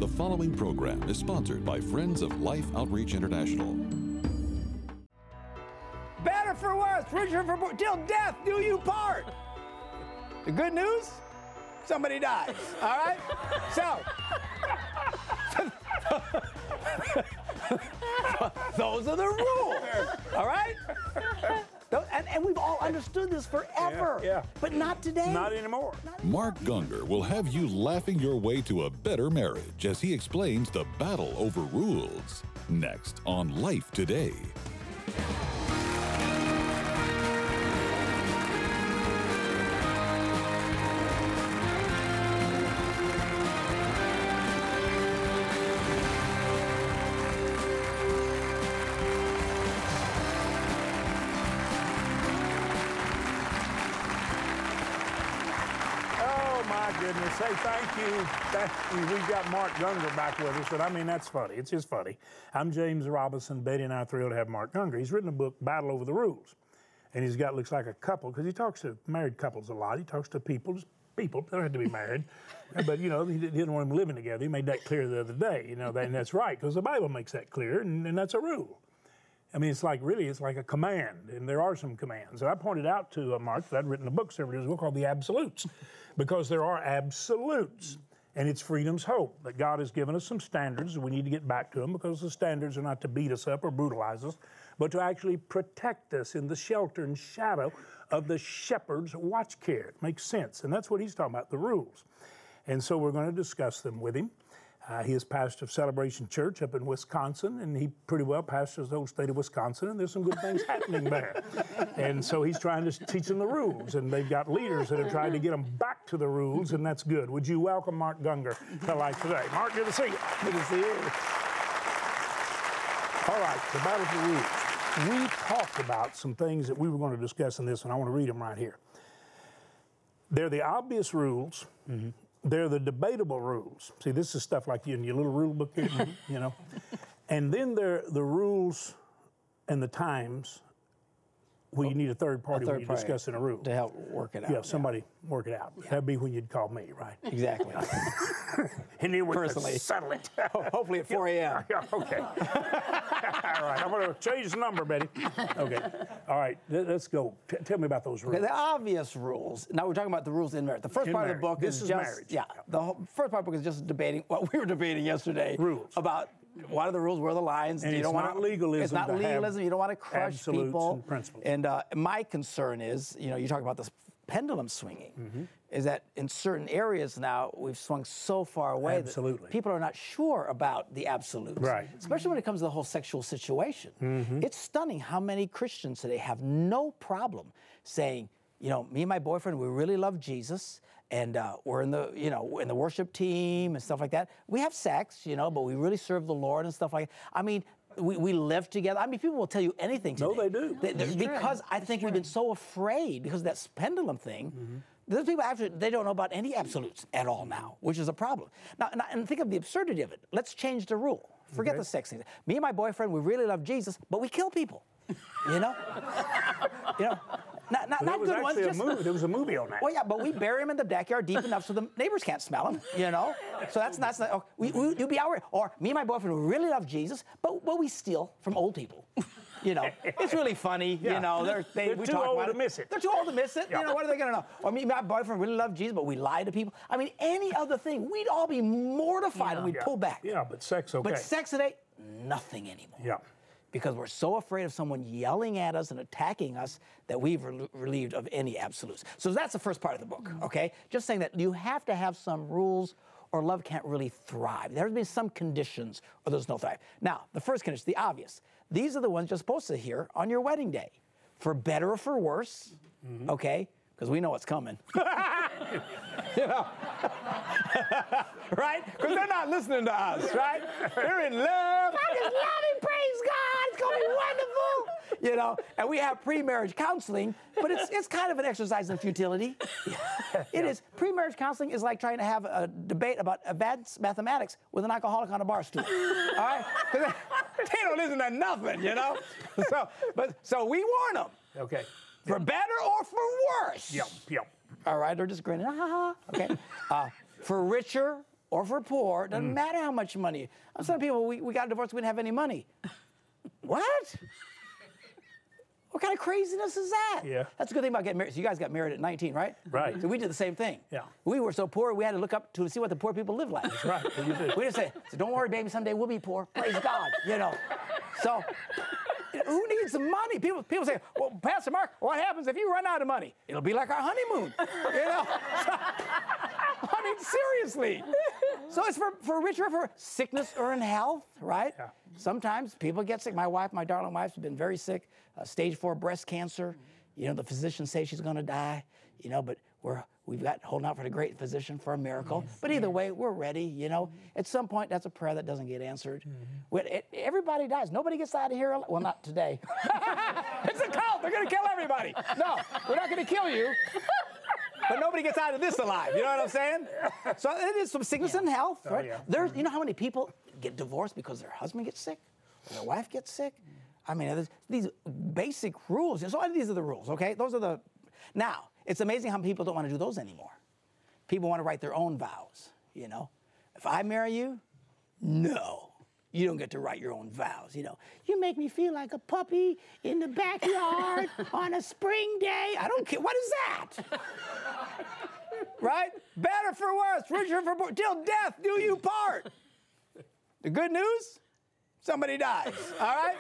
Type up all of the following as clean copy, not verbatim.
The following program is sponsored by Friends of Life Outreach International. Better for worse, richer for poor, till death do you part. The good news? Somebody dies, all right? So, those are the rules, all right? And we've all understood this forever, but not today. Not anymore. Mark Gungor will have you laughing your way to a better marriage as he explains the battle over rules. Next on Life Today. Goodness, say thank you. We've got Mark Gungor back with us, and I mean, that's funny. It's just funny. I'm James Robinson. Betty and I are thrilled to have Mark Gungor. He's written a book, Battle Over the Rules, and he's got, looks like a couple, because he talks to married couples a lot. He talks to people, they don't have to be married, but, you know, he didn't want them living together. He made that clear the other day, you know, and that's right, because the Bible makes that clear, and that's a rule. I mean, it's like a command, and there are some commands. And I pointed out to Mark that I'd written a book several years ago called The Absolutes, because there are absolutes, and it's freedom's hope, that God has given us some standards, and we need to get back to them, because the standards are not to beat us up or brutalize us, but to actually protect us in the shelter and shadow of the shepherd's watch care. It makes sense, and that's what he's talking about, the rules. And so we're going to discuss them with him. He is pastor of Celebration Church up in Wisconsin, and he pretty well pastors the whole state of Wisconsin, and there's some good things happening there. And so he's trying to teach them the rules, and they've got leaders that are trying to get them back to the rules, and that's good. Would you welcome Mark Gungor to Life Today? Mark, good to see you. Good to see you. All right, the battle for rules. We talked about some things that we were going to discuss in this, and I want to read them right here. They're the obvious rules. Mm-hmm. They're the debatable rules. See, this is stuff like in your little rule book here, you know. And then there are the rules and the times where you need a third party when you're discussing a rule. To help work it out. Yeah, somebody work it out. Yeah. That'd be when you'd call me, right? Exactly. And then we personally settle it. Hopefully at 4 a.m. Yeah, okay. All right, I'm going to change the number, Betty. Okay. All right, let's go. Tell me about those rules. Okay, the obvious rules. Now we're talking about the rules in marriage. The first part of the book is just marriage. Yeah. The first part of the book is just debating what we were debating yesterday. Rules. About what are the rules, where are the lines. And it's not legalism. It's not legalism. You don't want to crush absolutes people. And principles. And my concern is, you know, you talk about this pendulum swinging, is that in certain areas now we've swung so far away that people are not sure about the absolutes. Right. Especially when it comes to the whole sexual situation. It's stunning how many Christians today have no problem saying, you know, me and my boyfriend, we really love Jesus, and we're in the, you know, in the worship team and stuff like that. We have sex, you know, but we really serve the Lord and stuff like that. I mean, we live together. I mean, people will tell you anything today. No, they do. Because I think we've been so afraid, because of that pendulum thing, those people actually, they don't know about any absolutes at all now, which is a problem. Now, and think of the absurdity of it. Let's change the rule. Forget the sex thing. Me and my boyfriend, we really love Jesus, but we kill people. You know? You know? Not good ones. There was a movie on that. Well, yeah, but we bury him in the backyard deep enough so the neighbors can't smell him, you know? So that's not, you'd be outraged. Or me and my boyfriend, we really love Jesus, but we steal from old people. You know, it's really funny, you know. They're too old to miss it. They're too old to miss it. You know, what are they going to know? Or me and my boyfriend really love Jesus, but we lie to people. I mean, any other thing, we'd all be mortified and we'd pull back. Yeah, but sex, okay. But sex today, nothing anymore. Yeah. Because we're so afraid of someone yelling at us and attacking us that we've relieved of any absolutes. So that's the first part of the book, okay? Just saying that you have to have some rules or love can't really thrive. There has been some conditions or there's no thrive. Now, the first condition, the obvious. These are the ones you're supposed to hear on your wedding day. For better or for worse, okay? Because we know what's coming. You know? Right? Because they're not listening to us, right? They're in love. I just love him, praise God. It's going to be wonderful. You know, and we have pre-marriage counseling, but it's kind of an exercise in futility. It is. Pre-marriage counseling is like trying to have a debate about advanced mathematics with an alcoholic on a bar stool. All right? Because they don't listen to nothing, you know? So we warn them. Okay. For better or for worse. Yep. All right, they're just grinning. Okay. For richer or if we're poor, doesn't matter how much money. Some people, we got divorced, we didn't have any money. What? What kind of craziness is that? Yeah. That's a good thing about getting married. So you guys got married at 19, right? Right. So we did the same thing. Yeah. We were so poor, we had to look up to see what the poor people live like. That's right. You did. We didn't say, so don't worry, baby, someday we'll be poor. Praise God, you know. So who needs the money? People say, well, Pastor Mark, what happens if you run out of money? It'll be like our honeymoon, you know. I mean, seriously. So it's for rich or for sickness or in health, right? Yeah. Sometimes people get sick. My darling wife, has been very sick, stage 4 breast cancer. You know, the physicians say she's going to die, you know, but we've got holding out for the great physician for a miracle. Yes. But either way, we're ready, you know. At some point, that's a prayer that doesn't get answered. Everybody dies. Nobody gets out of here alive. Well, not today. It's a cult. They're going to kill everybody. No, we're not going to kill you. But nobody gets out of this alive. You know what I'm saying? So it is some sickness and health, right? Yeah. There's, you know how many people get divorced because their husband gets sick, or their wife gets sick? I mean, there's these basic rules. So these are the rules, okay? Those are the. Now, it's amazing how people don't want to do those anymore. People want to write their own vows, you know? If I marry you, no. You don't get to write your own vows, you know. You make me feel like a puppy in the backyard on a spring day. I don't care. What is that? Right? Better for worse, richer for poor, till death do you part. The good news? Somebody dies, all right?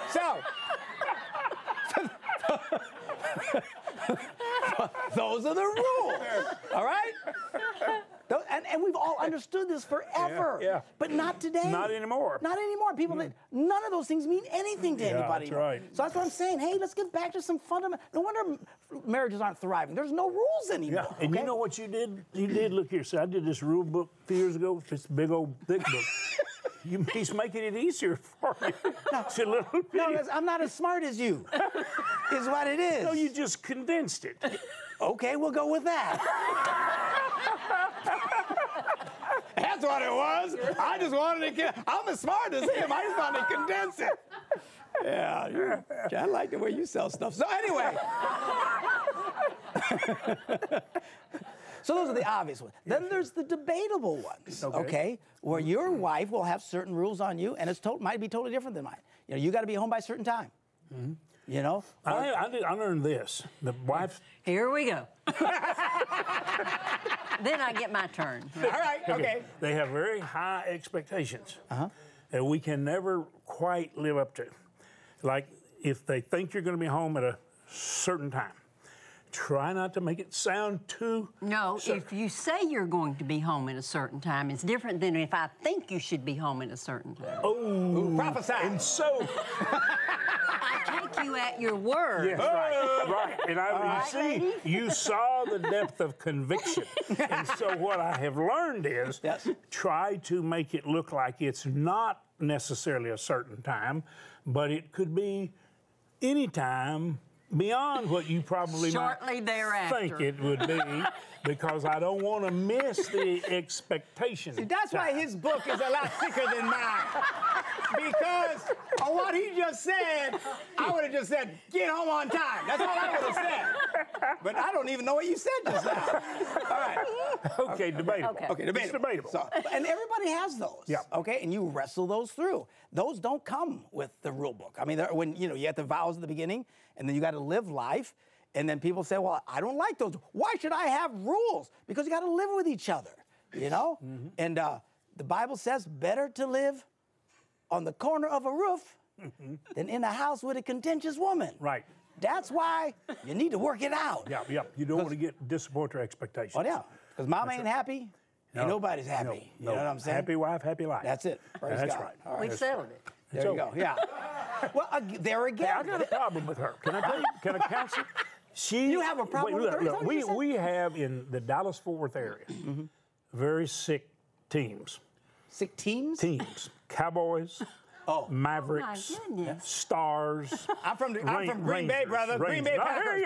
Those are the rules, all right? And we've all understood this forever. Yeah. But not today. Not anymore. Not anymore. People, none of those things mean anything to anybody. That's right. So that's what I'm saying. Hey, let's get back to some fundamental. No wonder marriages aren't thriving. There's no rules anymore. Yeah. And okay? you know what you did? You did, look here. So I did this rule book a few years ago. This big old thick book. He's making it easier for you. No, I'm not as smart as you, is what it is. No, you just condensed it. Okay, we'll go with that. That's what it was. I just wanted to I'm as smart as him. I just wanted to condense it. Yeah, I like the way you sell stuff. So anyway. So those are the obvious ones. Then there's the debatable ones, okay? Where your wife will have certain rules on you, and it's might be totally different than mine. You know, you got to be home by a certain time. Mm-hmm. You know? I learned this. The wife. Here we go. Then I get my turn. All right, okay. They have very high expectations that we can never quite live up to. Like if they think you're going to be home at a certain time, try not to make it sound too. No, if you say you're going to be home at a certain time, it's different than if I think you should be home at a certain time. Oh, prophesy. And so. I take you at your word. Yes, right. And you see, you saw the depth of conviction. And so what I have learned is try to make it look like it's not necessarily a certain time, but it could be any time beyond what you probably shortly thereafter think it would be, because I don't want to miss the expectation. See, that's why his book is a lot thicker than mine. Because of what he just said, I would have just said, get home on time. That's all I would have said. But I don't even know what you said just now. All right. Okay, debatable. Okay, debatable. It's debatable. So, and everybody has those. Yeah. Okay, and you wrestle those through. Those don't come with the rule book. I mean, when you have the vows at the beginning, and then you got to live life, and then people say, well, I don't like those. Why should I have rules? Because you got to live with each other, you know? Mm-hmm. And the Bible says better to live on the corner of a roof than in a house with a contentious woman. Right. That's why you need to work it out. Yeah. You don't want to disappoint their expectations. Oh, yeah. Because mama ain't happy, and nobody's happy. No. You know what I'm saying? Happy wife, happy life. That's it. Praise That's God. right. All right. We settled it. There you go. Yeah. Well, there again. Hey, I got a problem with her. Can I tell you? Can I counsel? You have a problem with her? Look, we have in the Dallas-Fort Worth area very sick teams. Sick teams? Teams. Cowboys. Mavericks. Oh, my goodness. Stars. I'm from Green Bay, brother. Green Bay Packers.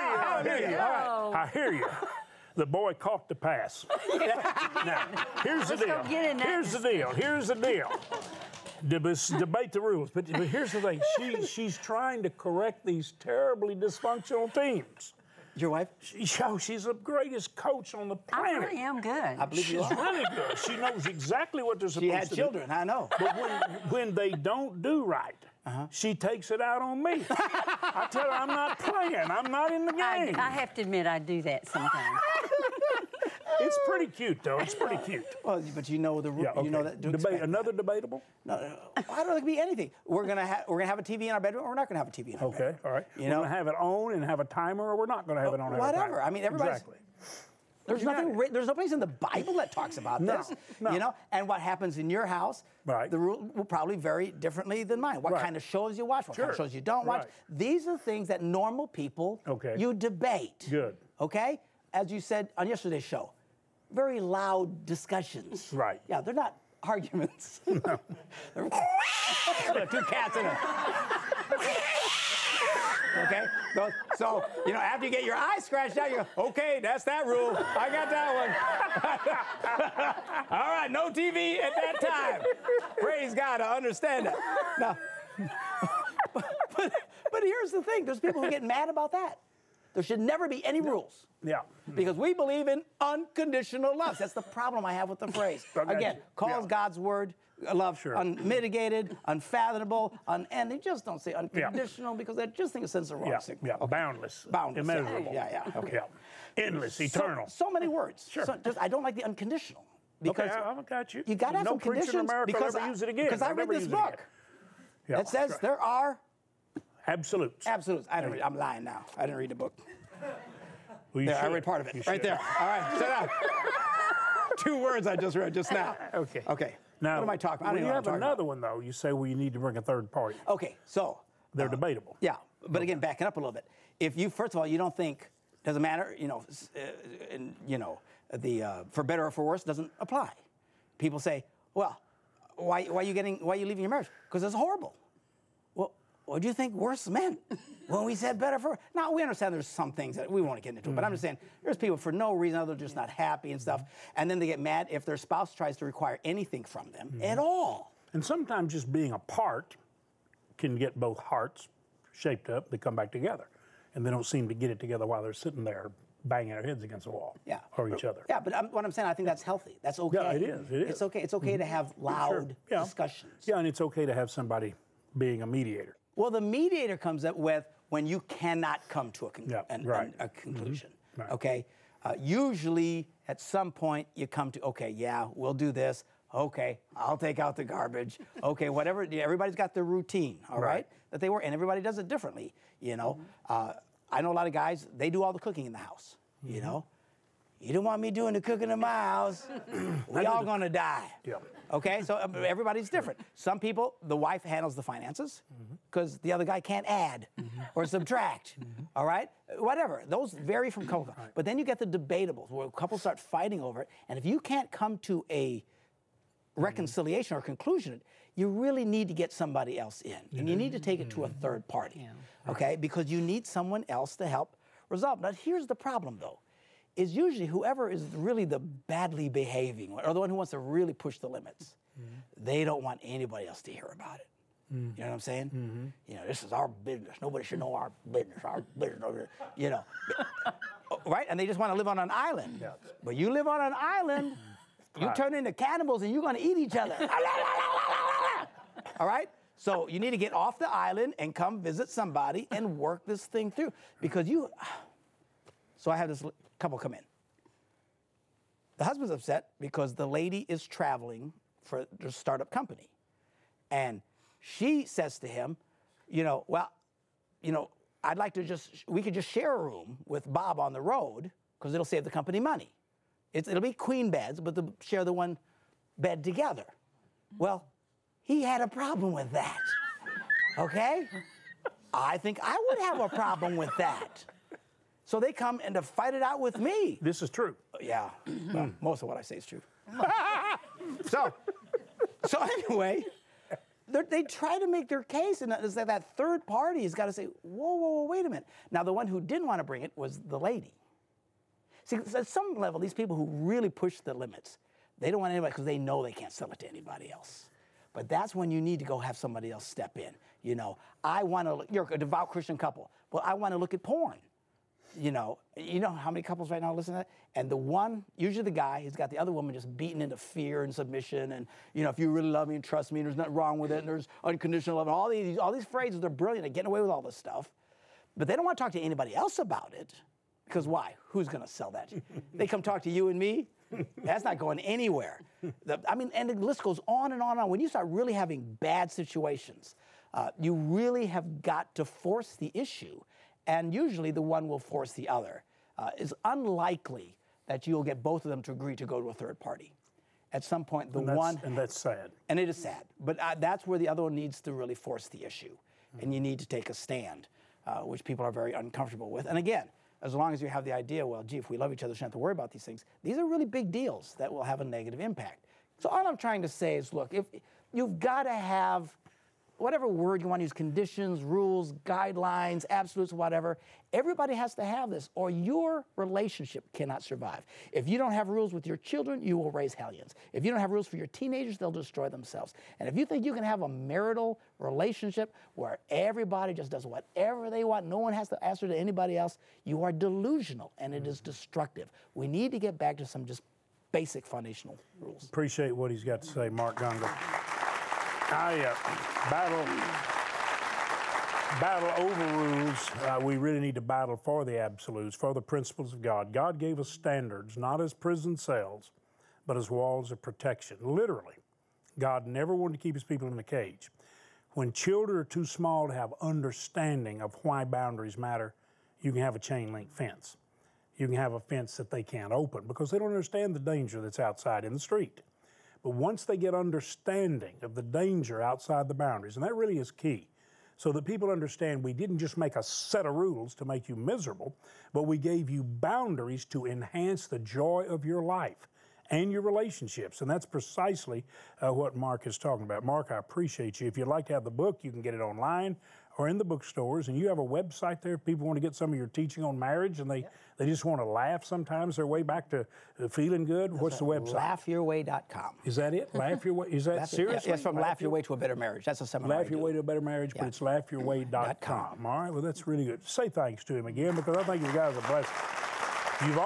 I hear you. The boy caught the pass. Now, here's the deal. Here's the deal. Debate the rules. But here's the thing. She's trying to correct these terribly dysfunctional teams. Your wife? She's the greatest coach on the I planet. really am good. I believe you She's are. really good. She knows exactly what they're supposed She to had do. children, I know. But when they don't do right, she takes it out on me. I tell her I'm not playing. I'm not in the game. I have to admit, I do that sometimes. It's pretty cute, though. It's pretty cute. Well, but you know the rule. Yeah, okay. You know that. to Debate, expect. another debatable? No, I don't think it can be anything. We're gonna have a TV in our bedroom, or we're not gonna have a TV in our bedroom. Okay, all right. You We're know? going to have it on and have a timer, or we're not going to have it on and have a Whatever. timer. I mean, everybody's- Exactly. There's nothing. There's no place in the Bible that talks about No, this. no. You know, and what happens in your house, Right. the rule will probably vary differently than mine. What Right. kind of shows you watch, what kind of Sure. shows you don't watch. Right. These are things that normal people you debate. Good. Okay, as you said on yesterday's show, very loud discussions. Right. Yeah, they're not arguments. No. They're two cats in a. Okay? So, you know, after you get your eye scratched out, you go, okay, that's that rule. I got that one. All right, no TV at that time. Praise God, I understand that. Now, but here's the thing. There's people who get mad about that. There should never be any rules. Yeah. Because we believe in unconditional love. That's the problem I have with the phrase. Again, calls God's word love unmitigated, unfathomable, and they just don't say unconditional because they just think it sends the wrong signal. Yeah, boundless. Boundless. Immeasurable. Yeah. Okay. Yeah. Endless, eternal. So many words. Sure. So I don't like the unconditional. Because okay, I've got you. You got to have no some preacher in conditions America because will ever use it again. Because I They'll read never this use it again. book Yeah, that says there are absolutes. absolutes. I'm lying now. I didn't read the book. Well, you There, I should. read part of it. You Right should. there. All right, sit down. 2 words I just read just now. Okay. Okay. Now, what am I talking about? I don't when even you know have what I'm talking another one, though, you say, well, you need to bring a third party. about. Okay, so. They're debatable. Yeah, but again, backing up a little bit. If you, first of all, you don't think, doesn't matter, for better or for worse doesn't apply. People say, well, why are you leaving your marriage? Because it's horrible. Well, what do you think worse meant when we said better for? Now, we understand there's some things that we won't get into, but I'm just saying there's people for no reason other than just not happy and stuff, and then they get mad if their spouse tries to require anything from them at all. And sometimes just being apart can get both hearts shaped up. They come back together, and they don't seem to get it together while they're sitting there banging their heads against the wall or each other. Yeah, but what I'm saying, I think that's healthy. That's okay. Yeah, it is. It is. It's okay. It's okay to have loud discussions. Yeah, and it's okay to have somebody being a mediator. Well, the mediator comes up with when you cannot come to a conclusion. Right. Okay? Usually, at some point, you come to, okay, yeah, we'll do this. Okay, I'll take out the garbage. Okay, whatever. Everybody's got their routine, all right? That they work, and everybody does it differently, you know? I know a lot of guys, they do all the cooking in the house, you know? You don't want me doing the cooking in my house. We all gonna die. Yeah. Okay, so everybody's different. Some people, the wife handles the finances because the other guy can't add or subtract. All right, whatever. Those vary from couple. Right. But then you get the debatables where couples start fighting over it, and if you can't come to a reconciliation or conclusion, you really need to get somebody else in, and you need to take it to a third party. Okay, because you need someone else to help resolve. Now, here's the problem, though. Is usually whoever is really the badly behaving or the one who wants to really push the limits. They don't want anybody else to hear about it. You know what I'm saying? You know, this is our business. Nobody should know our business. You know, right? And they just want to live on an island. Yeah. But you live on an island, you turn into cannibals and you're going to eat each other. All right? So you need to get off the island and come visit somebody and work this thing through because you. So I have this couple come in. The husband's upset because the lady is traveling for the startup company. And she says to him, I'd like to we could just share a room with Bob on the road because it'll save the company money. It'll be queen beds, but they'll share the one bed together. Well, he had a problem with that, okay? I think I would have a problem with that. So they come and to fight it out with me. This is true. Yeah, well, most of what I say is true. So anyway, they try to make their case, and it's like that third party has got to say, whoa, wait a minute. Now, the one who didn't want to bring it was the lady. See, at some level, these people who really push the limits, they don't want anybody because they know they can't sell it to anybody else. But that's when you need to go have somebody else step in. You know, you're a devout Christian couple. Well, I want to look at porn. you know how many couples right now listen to that? And the one, usually the guy, he's got the other woman just beaten into fear and submission, and if you really love me and trust me, and there's nothing wrong with it, and there's unconditional love, and all these phrases, they're brilliant at getting away with all this stuff, but they don't want to talk to anybody else about it, because why? Who's going to sell that? They come talk to you and me? That's not going anywhere. And the list goes on and on and on. When you start really having bad situations, you really have got to force the issue, and usually the one will force the other. It's unlikely that you'll get both of them to agree to go to a third party. At some point, and that's sad. And it is sad, but that's where the other one needs to really force the issue, and you need to take a stand, which people are very uncomfortable with. And again, as long as you have the idea, well, gee, if we love each other, we shouldn't have to worry about these things. These are really big deals that will have a negative impact. So all I'm trying to say is, look, if you've got to have whatever word you want to use, conditions, rules, guidelines, absolutes, whatever, everybody has to have this, or your relationship cannot survive. If you don't have rules with your children, you will raise hellions. If you don't have rules for your teenagers, they'll destroy themselves. And if you think you can have a marital relationship where everybody just does whatever they want, no one has to answer to anybody else, you are delusional, and it is destructive. We need to get back to some just basic foundational rules. Appreciate what he's got to say, Mark Gungor. Battle over rules. We really need to battle for the absolutes, for the principles of God. God gave us standards, not as prison cells, but as walls of protection. Literally, God never wanted to keep his people in a cage. When children are too small to have understanding of why boundaries matter, you can have a chain link fence. You can have a fence that they can't open because they don't understand the danger that's outside in the street. But once they get understanding of the danger outside the boundaries, and that really is key, so that people understand we didn't just make a set of rules to make you miserable, but we gave you boundaries to enhance the joy of your life and your relationships. And that's precisely what Mark is talking about. Mark, I appreciate you. If you'd like to have the book, you can get it online or in the bookstores. And you have a website there if people want to get some of your teaching on marriage and they just want to laugh sometimes their way back to feeling good. What's the website? LaughYourWay.com. Is that it? Laugh Your Way? Is that seriously? Yes, from Laugh Your Way to a Better Marriage. That's a seminar. Laugh Your Way to a Better Marriage, but it's LaughYourWay.com. All right, well, that's really good. Say thanks to him again, because I think you guys are blessed. You've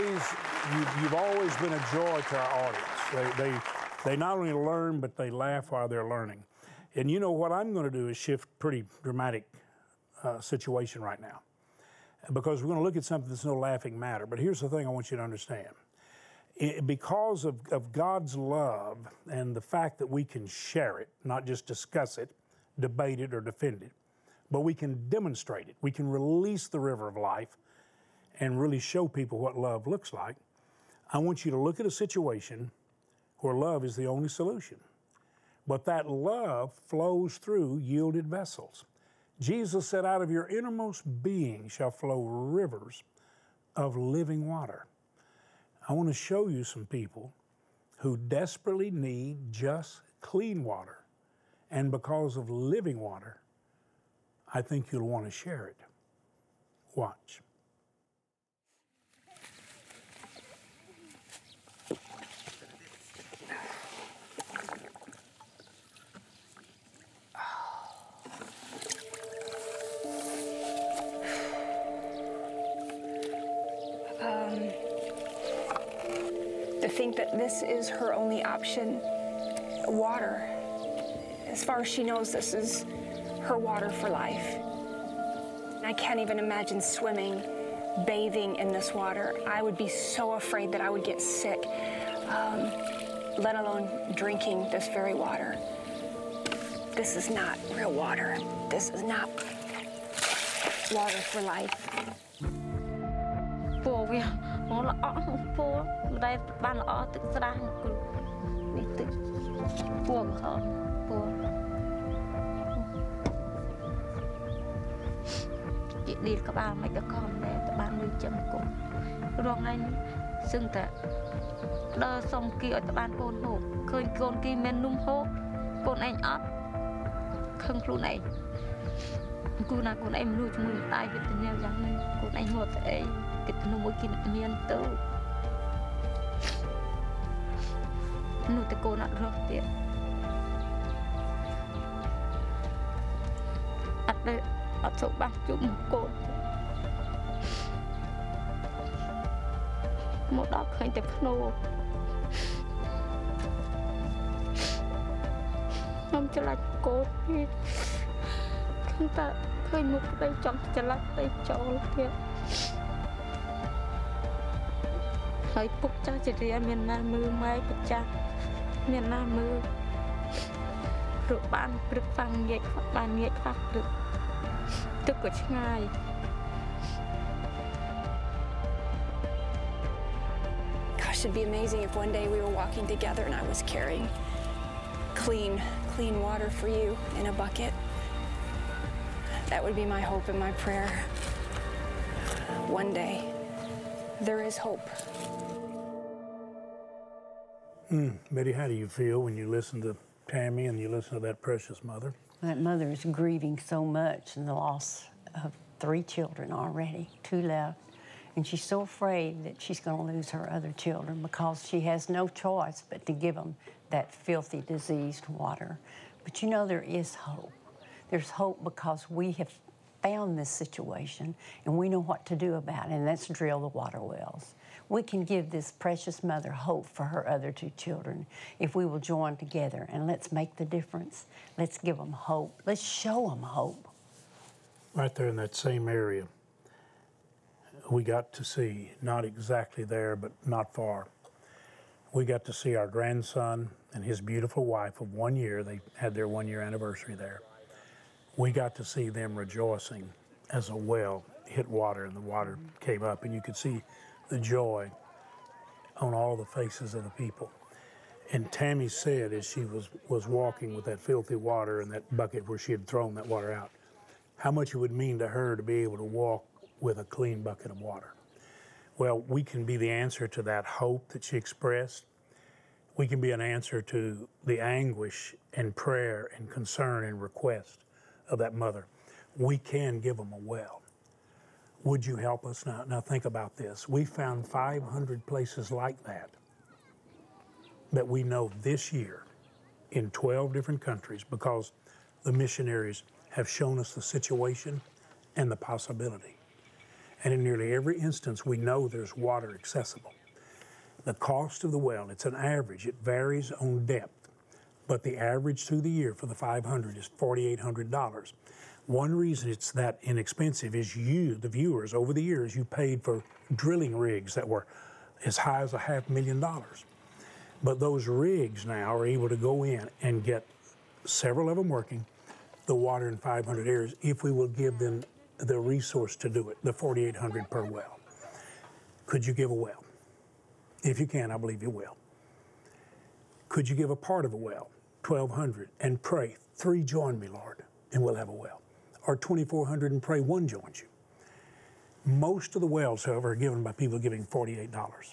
always been a joy to our audience. They not only learn, but they laugh while they're learning. And you know what I'm going to do is shift pretty dramatic situation right now, because we're going to look at something that's no laughing matter. But here's the thing I want you to understand. Because of God's love and the fact that we can share it, not just discuss it, debate it, or defend it, but we can demonstrate it. We can release the river of life and really show people what love looks like. I want you to look at a situation where love is the only solution. But that love flows through yielded vessels. Jesus said, out of your innermost being shall flow rivers of living water. I want to show you some people who desperately need just clean water. And because of living water, I think you'll want to share it. Watch. To think that this is her only option, water. As far as she knows, this is her water for life. I can't even imagine swimming, bathing in this water. I would be so afraid that I would get sick, let alone drinking this very water. This is not real water. This is not water for life. មកដល់ឃើញតែភ្នោខ្ញុំច្រឡាច់កូនទៀតខ្ញុំតែឃើញមុខប្តីចង់ច្រឡាច់ប្តីចូលទៀតហើយពុកចាស់ជារៀនមានណាមើលម៉ែប្រចាំមានណាមើលព្រោះបានព្រឹកฟังងាយបានងាយខ្វះព្រឹកទឹកក៏ឆ្ងាយ Gosh, it'd be amazing if one day we were walking together and I was carrying clean water for you in a bucket. That would be my hope and my prayer. One day, there is hope. Betty, how do you feel when you listen to Tammy and you listen to that precious mother? That mother is grieving so much in the loss of 3 children already, 2 left. And she's so afraid that she's going to lose her other children because she has no choice but to give them that filthy, diseased water. But you know, there is hope. There's hope because we have found this situation and we know what to do about it, and that's drill the water wells. We can give this precious mother hope for her other 2 children if we will join together, and let's make the difference. Let's give them hope. Let's show them hope. Right there in that same area, we got to see, not exactly there, but not far, we got to see our grandson and his beautiful wife of 1 year. They had their 1-year anniversary there. We got to see them rejoicing as a well hit water and the water came up, and you could see the joy on all the faces of the people. And Tammy said as she was walking with that filthy water in that bucket where she had thrown that water out, how much it would mean to her to be able to walk with a clean bucket of water. Well, we can be the answer to that hope that she expressed. We can be an answer to the anguish and prayer and concern and request of that mother. We can give them a well. Would you help us now? Now think about this. We found 500 places like that we know this year in 12 different countries because the missionaries have shown us the situation and the possibility. And in nearly every instance, we know there's water accessible. The cost of the well, it's an average. It varies on depth. But the average through the year for the 500 is $4,800. One reason it's that inexpensive is you, the viewers, over the years, you paid for drilling rigs that were as high as $500,000. But those rigs now are able to go in and get several of them working, the water in 500 areas, if we will give them the resource to do it, the $4,800 per well. Could you give a well? If you can, I believe you will. Could you give a part of a well, $1,200, and pray, 3 join me, Lord, and we'll have a well. Or $2,400 and pray 1 joins you. Most of the wells, however, are given by people giving $48.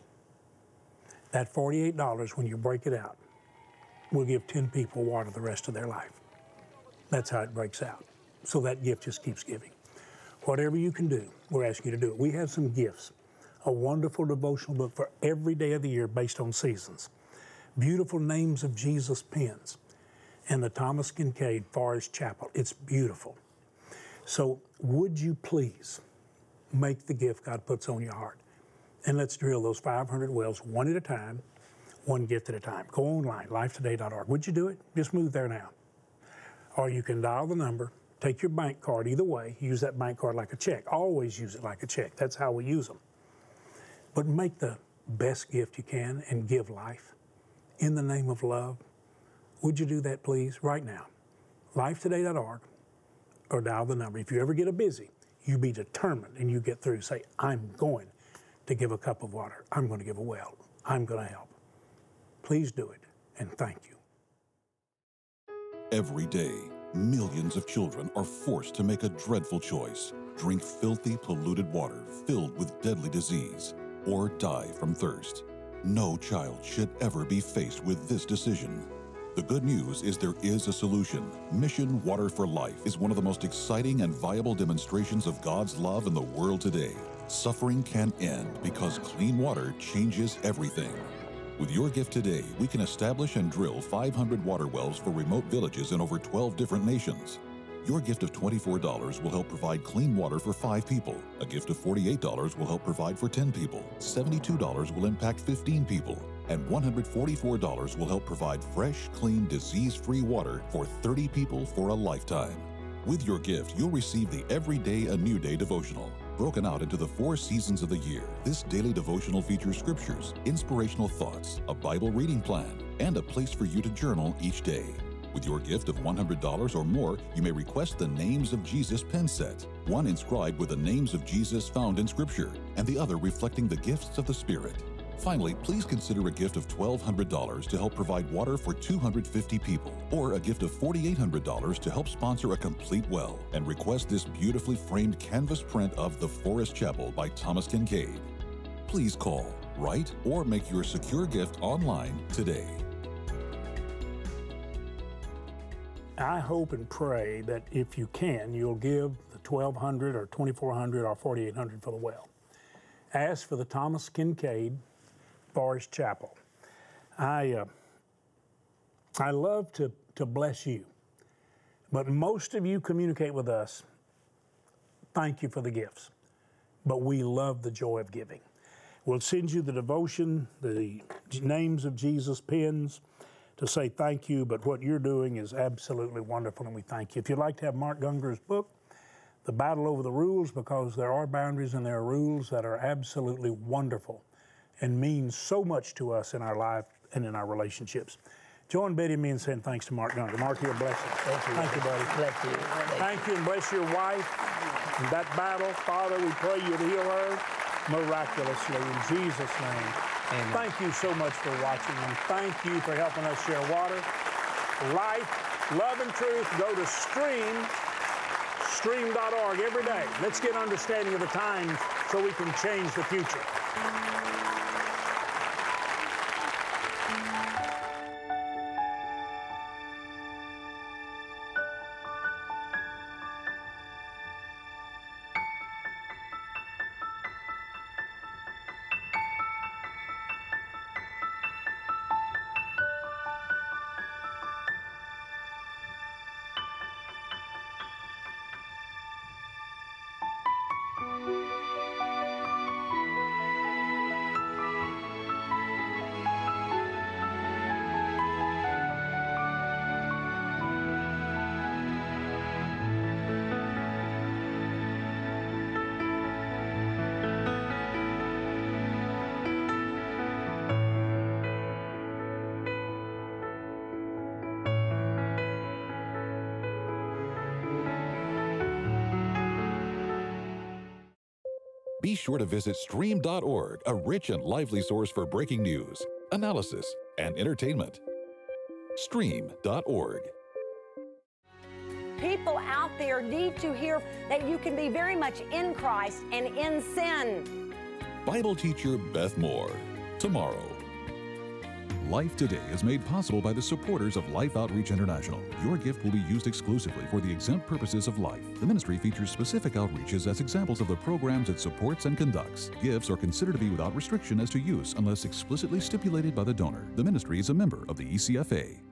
That $48, when you break it out, will give 10 people water the rest of their life. That's how it breaks out. So that gift just keeps giving. Whatever you can do, we're asking you to do it. We have some gifts. A wonderful devotional book for every day of the year based on seasons. Beautiful Names of Jesus pens. And the Thomas Kincaid Forest Chapel. It's beautiful. So would you please make the gift God puts on your heart? And let's drill those 500 wells one at a time, one gift at a time. Go online, lifetoday.org. Would you do it? Just move there now. Or you can dial the number, take your bank card either way, use that bank card like a check. Always use it like a check. That's how we use them. But make the best gift you can and give life in the name of love. Would you do that, please, right now? Lifetoday.org, or dial the number. If you ever get a busy, you be determined and you get through. Say, I'm going to give a cup of water. I'm going to give a well. I'm going to help. Please do it, and thank you. Every day, millions of children are forced to make a dreadful choice: drink filthy, polluted water filled with deadly disease, or die from thirst. No child should ever be faced with this decision. The good news is there is a solution. Mission Water for Life is one of the most exciting and viable demonstrations of God's love in the world today. Suffering can end because clean water changes everything. With your gift today, we can establish and drill 500 water wells for remote villages in over 12 different nations. Your gift of $24 will help provide clean water for 5 people. A gift of $48 will help provide for 10 people. $72 will impact 15 people. And $144 will help provide fresh, clean, disease-free water for 30 people for a lifetime. With your gift, you'll receive the Everyday a New Day devotional. Broken out into the 4 seasons of the year, this daily devotional features scriptures, inspirational thoughts, a Bible reading plan, and a place for you to journal each day. With your gift of $100 or more, you may request the Names of Jesus pen set, one inscribed with the names of Jesus found in Scripture, and the other reflecting the gifts of the Spirit. Finally, please consider a gift of $1,200 to help provide water for 250 people, or a gift of $4,800 to help sponsor a complete well, and request this beautifully framed canvas print of The Forest Chapel by Thomas Kinkade. Please call, write, or make your secure gift online today. I hope and pray that if you can, you'll give the $1,200 or $2,400 or $4,800 for the well. Ask for the Thomas Kinkade Forest Chapel. I love to bless you, but most of you communicate with us. Thank you for the gifts, but we love the joy of giving. We'll send you the devotion, the Names of Jesus pens, to say thank you, but what you're doing is absolutely wonderful, and we thank you. If you'd like to have Mark Gungor's book, The Battle Over the Rules, because there are boundaries and there are rules that are absolutely wonderful and mean so much to us in our life and in our relationships. Join Betty and me in saying thanks to Mark Gungor. Mark, you're a blessing. Thank you, buddy. Bless you. Thank you, and bless your wife in that battle. Father, we pray you'd heal her miraculously in Jesus' name. Amen. Thank you so much for watching, and thank you for helping us share water, life, love, and truth. Go to stream.org every day. Let's get understanding of the times so we can change the future. Be sure to visit stream.org, a rich and lively source for breaking news, analysis, and entertainment. Stream.org. People out there need to hear that you can be very much in Christ and in sin. Bible teacher Beth Moore, tomorrow. Life Today is made possible by the supporters of Life Outreach International. Your gift will be used exclusively for the exempt purposes of life. The ministry features specific outreaches as examples of the programs it supports and conducts. Gifts are considered to be without restriction as to use unless explicitly stipulated by the donor. The ministry is a member of the ECFA.